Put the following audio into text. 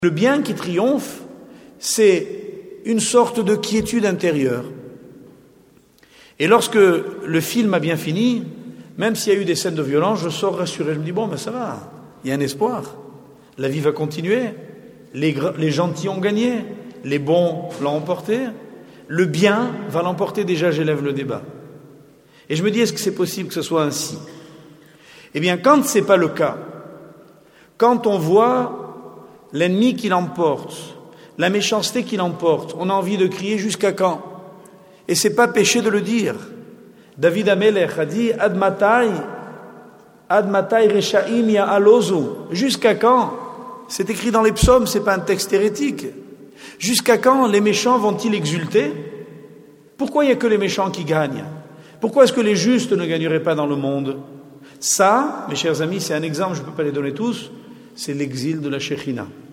Le bien qui triomphe, c'est une sorte de quiétude intérieure. Et lorsque le film a bien fini, même s'il y a eu des scènes de violence, je sors rassuré. Je me dis, bon, ben ça va, il y a un espoir. La vie va continuer. Les gentils ont gagné. Les bons l'ont emporté. Le bien va l'emporter. Déjà, j'élève le débat. Et je me dis, est-ce que c'est possible que ce soit ainsi? Eh bien, quand ce n'est pas le cas, quand on voit l'ennemi qui l'emporte, la méchanceté qui l'emporte, on a envie de crier jusqu'à quand? Et c'est pas péché de le dire. David Amelech a dit Ad matai reshaim ya'alozu. Jusqu'à quand? C'est écrit dans les psaumes, c'est pas un texte hérétique. Jusqu'à quand les méchants vont-ils exulter? Pourquoi il n'y a que les méchants qui gagnent? Pourquoi est-ce que les justes ne gagneraient pas dans le monde? Ça, mes chers amis, c'est un exemple, je ne peux pas les donner tous, c'est l'exil de la Shekhinah.